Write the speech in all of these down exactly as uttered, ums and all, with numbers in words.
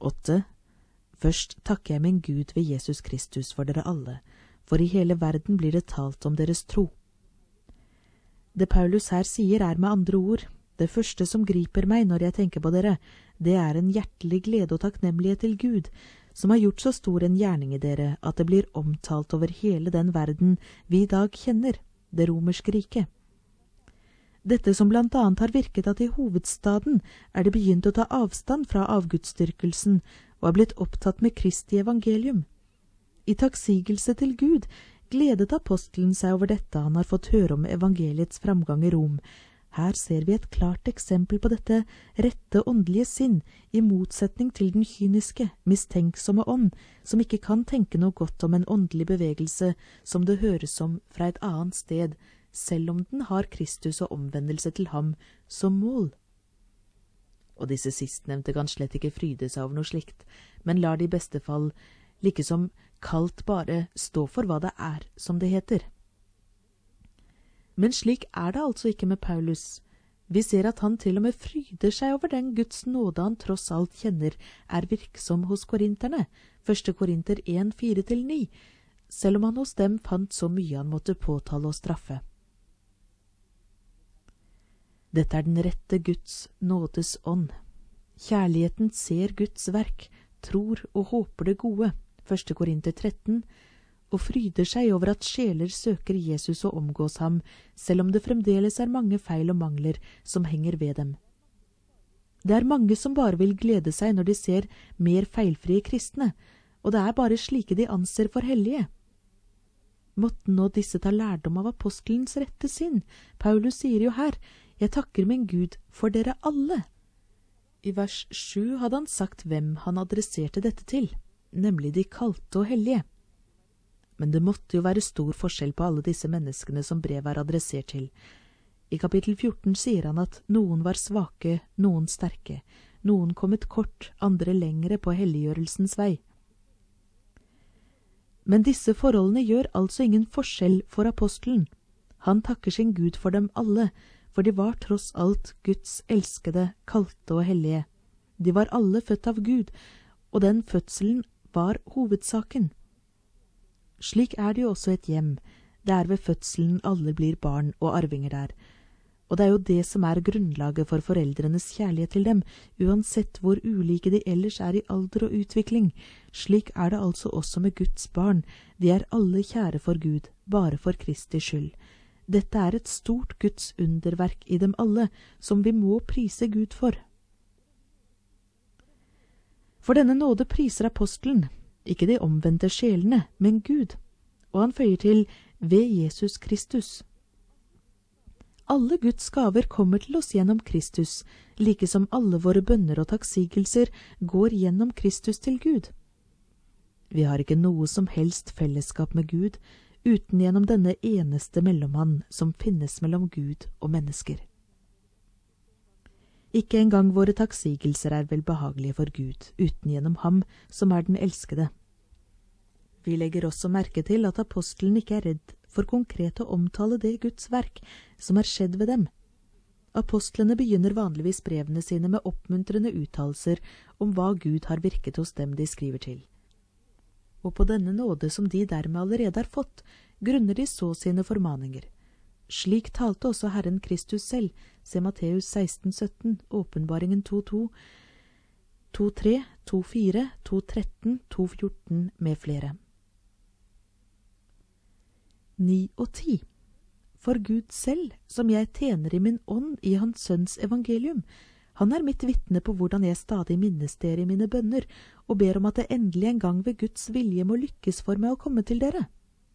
åtte. Først takker jeg min Gud ved Jesus Kristus for dere alle, for i hele verden blir det talt om deres tro. Det Paulus her sier er med andre ord, det første som griper meg når jeg tenker på dere, det er en hjertelig glede og takknemlighet til Gud, som har gjort så stor en gjerning i dere at det blir omtalt over hele den verden vi i dag kjenner, det romerske riket. Dette som blant annet har virket at i hovedstaden er det begynt å ta avstand fra avgudsdyrkelsen og er blitt opptatt med Kristi evangelium. I takksigelse til Gud gledet apostelen seg over dette han har fått høre om evangeliets framgang i Rom. Her ser vi et klart eksempel på dette rette åndelige sinn, i motsetning til den kyniske, mistenksomme ånd, som ikke kan tenke noe godt om en åndelig bevegelse som det høres om fra et annet sted, selv om den har Kristus og omvendelse til ham som mål. Og disse sistnevnte kan slett ikke fryde seg over noe slikt, men lar det i beste fall like som kaldt bare stå for hva det er, som det heter. Men slik er det altså ikke med Paulus. Vi ser at han til og med fryder seg over den Guds nåde han tross alt kjenner er virksom hos korinterne, første Korinter en, fire til ni, selv om han hos dem fant så mye han måtte påtale og straffe. Dette er den rette Guds nådes ånd. Kjærligheten ser Guds verk, tror og håper det gode, første Korinter tretten, og fryder seg over at sjeler søker Jesus og omgås ham, selv om det fremdeles er mange feil og mangler som henger ved dem. Det er mange som bare vil glede seg når de ser mer feilfrie kristne, og det er bare slike de anser for hellige. Måtte nå disse ta lærdom av apostelens rette sinn. Paulus sier jo her, «Jeg takker min Gud for dere alle». I vers sju hadde han sagt hvem han adresserte dette til, nemlig de kalte og hellige. Men det måtte jo være stor forskjell på alle disse menneskene som brevet er adressert til. I kapittel fjorten sier han at noen var svake, noen sterke, noen kommet kort, andre lengre på helliggjørelsens vei. Men disse forholdene gjør altså ingen forskjell for apostelen. Han takker sin Gud for dem alle, for de var tross alt Guds elskede, kalte og hellige. De var alle født av Gud, og den fødselen var hovedsaken. Slik er det jo også et hjem. Det er ved fødselen alle blir barn og arvinger der. Og det er jo det som er grunnlaget for foreldrenes kjærlighet til dem, uansett hvor ulike de ellers er i alder og utvikling. Slik er det altså også med Guds barn. De er alle kjære for Gud, bare for Kristi skyld. Dette er et stort Guds underverk i dem alle, som vi må prise Gud for. For denne nåde priser apostelen, ikke de omvendte sjelene, men Gud, og han føyer til ved Jesus Kristus. Alle Guds gaver kommer til oss gjennom Kristus, like som alle våre bønner og takksigelser går gjennom Kristus til Gud. Vi har ikke noe som helst fellesskap med Gud, uten gjennom denne eneste mellommann som finnes mellom Gud og mennesker. Ikke engang våre takksigelser er vel behagelige for Gud, uten gjennom ham som er den elskede. Vi legger også merke til at apostelen ikke er redd for konkret å omtale det Guds verk som er skjedd ved dem. Apostlene begynner vanligvis brevene sine med oppmuntrende uttalelser om hva Gud har virket hos dem de skriver til. Og på denne nåde som de dermed allerede har fått, grunner de så sine formaninger. Slik talte også Herren Kristus selv, se Matteus seksten sytten, Åpenbaringen to to, to tre, to fire, to tretten, to fjorten med flere. ni og ti. For Gud selv, som jeg tjener i min ånd i hans sønns evangelium, han er mitt vitne på hvordan jeg stadig minnes dere i mine bønner, og ber om at det endelig en gang ved Guds vilje må lykkes for meg å komme til dere.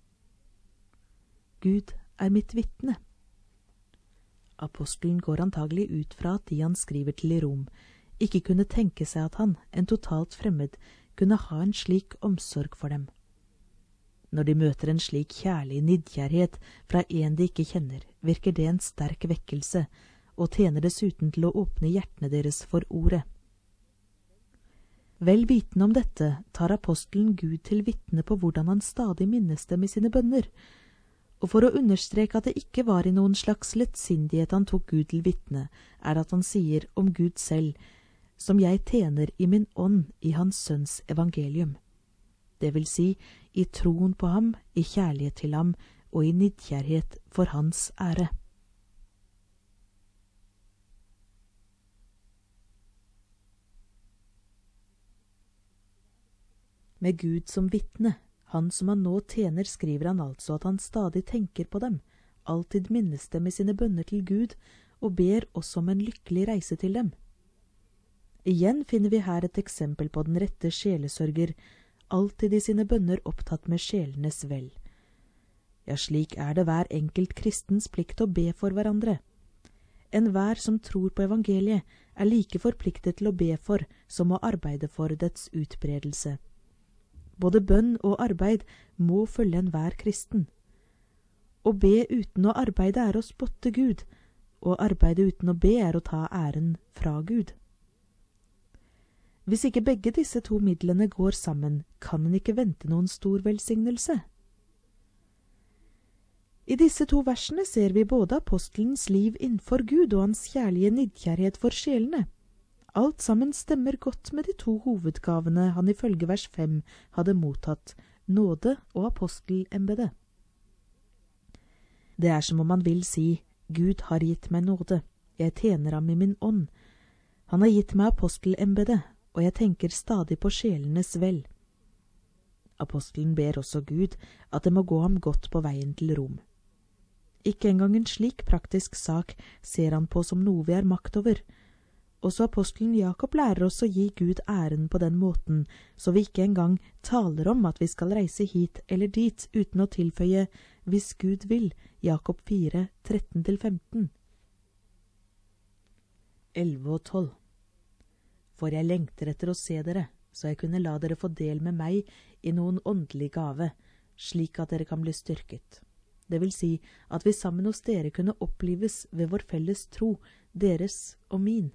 Gud er mitt vitne. Apostelen går antagelig ut fra at de han skriver til i Rom, ikke kunne tenke seg at han, en totalt fremmed, kunne ha en slik omsorg for dem. Når de møter en slik kjærlig nidkjærhet fra en de ikke kjenner, virker det en sterk vekkelse, og tjener dessuten til å åpne hjertene deres for ordet. Vel vitende om dette, tar apostelen Gud til vitne på hvordan han stadig minnes dem i sine bønner, og for å understreke at det ikke var i noen slags lettsindighet han tok Gud til vitne, er at han sier om Gud selv, som jeg tjener i min ånd i hans sønns evangelium. Det vil si, i troen på ham, i kjærlighet til ham og i nidkjærhet for hans ære. Med Gud som vitne, han som han nå tjener, skriver han altså at han stadig tenker på dem, alltid minnes dem i sine bønner til Gud, og ber også om en lykkelig reise til dem. Igjen finner vi her et eksempel på den rette sjelesørger, alltid i sine bønner opptatt med sjelenes vel. Ja, slik er det hver enkelt kristens plikt å be for hverandre. Enhver som tror på evangeliet er like forpliktet til å be for som å arbeide for dets utbredelse. Både bønn og arbeid må følge enhver kristen. Å be uten å arbeide er å spotte Gud, og arbeide uten å be er å ta æren fra Gud. Hvis ikke begge disse to midlene går sammen, kan en ikke vente noen stor velsignelse. I disse to versene ser vi både apostelens liv innenfor Gud og hans kjærlige nidkjærhet for sjelene. Alt sammen stemmer godt med de to hovedgavene han ifølge vers fem hadde mottatt, nåde og apostelembede. Det er som om han vil si, Gud har gitt meg nåde, jeg tjener ham i min ånd. Han har gitt meg apostelembede, og jeg tenker stadig på sjelenes vel. Apostelen ber også Gud at det må gå ham godt på veien til Rom. Ikke engang en slik praktisk sak ser han på som noe vi har makt over. Også apostelen Jakob lærer oss å gi Gud æren på den måten, så vi ikke engang taler om at vi skal reise hit eller dit uten å tilføye «hvis Gud vil», Jakob fire, tretten til femten. elleve og tolv. For jeg lengter etter å se dere, så jeg kunne la dere få del med meg i noen åndelig gave, slik at dere kan bli styrket. Det vil si at vi sammen hos dere kunne opplives ved vår felles tro, deres og min.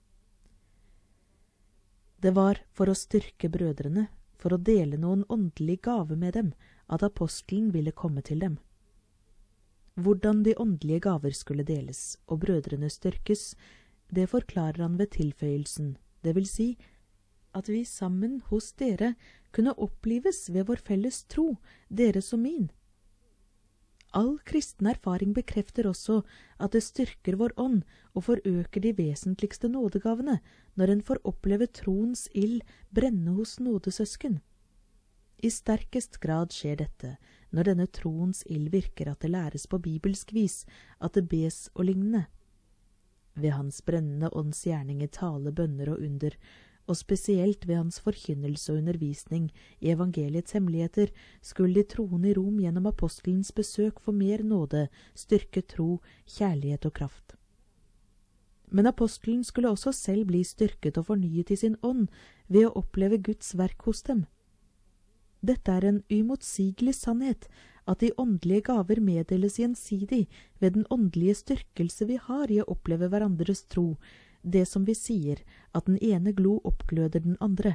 Det var for å styrke brødrene, for å dele noen åndelige gave med dem, at apostelen ville komme til dem. Hvordan de åndelige gaver skulle deles og brødrene styrkes, det forklarer han ved tilføyelsen, det vil si at vi sammen hos dere kunne opplives ved vår felles tro, deres og min. All kristen erfaring bekrefter også at det styrker vår ånd og forøker de vesentligste nådegavene når en får oppleve troens ild brenne hos nådesøsken. I sterkest grad skjer dette når denne troens ild virker at det læres på bibelsk vis, at det bes og lignende. Ved hans brennende ånds gjerninger tale bønner og under, og spesielt ved hans forkynnelse og undervisning i evangeliets hemmeligheter, skulle de troende i Rom gjennom apostelens besøk få mer nåde, styrke tro, kjærlighet og kraft. Men apostelen skulle også selv bli styrket og fornyet i sin ånd ved å oppleve Guds verk hos dem. Dette er en uimotsigelig sannhet, at de åndelige gaver meddeles gjensidig ved den åndelige styrkelse vi har i å oppleve hverandres tro, det som vi sier, at den ene glo oppgløder den andre.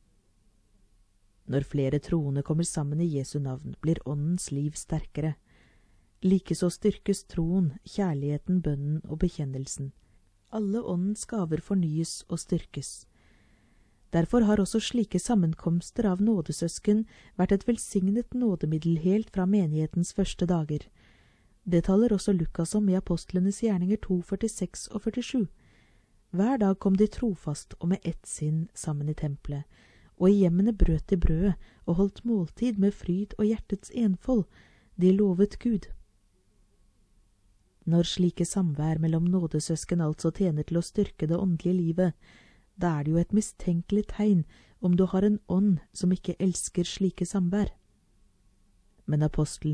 Når flere troende kommer sammen i Jesu navn, blir åndens liv sterkere. Likeså styrkes troen, kjærligheten, bønnen og bekjennelsen. Alle åndens gaver fornyes og styrkes. Derfor har også slike sammenkomster av nådesøsken vært et velsignet nådemiddel helt fra menighetens første dager. Det taler også Lukas om i Apostlenes gjerninger to, førtiseks og førtisju. Hver dag kom de trofast og med ett sinn sammen i tempelet, og i hjemmene brøt de brødet og holdt måltid med fryd og hjertets enfold. De lovet Gud. Når slike samvær mellom nådesøsken altså tjener til å styrke det åndelige livet, da er det jo et mistenkelig tegn om du har en ånd som ikke elsker slike samvær. Men apostelen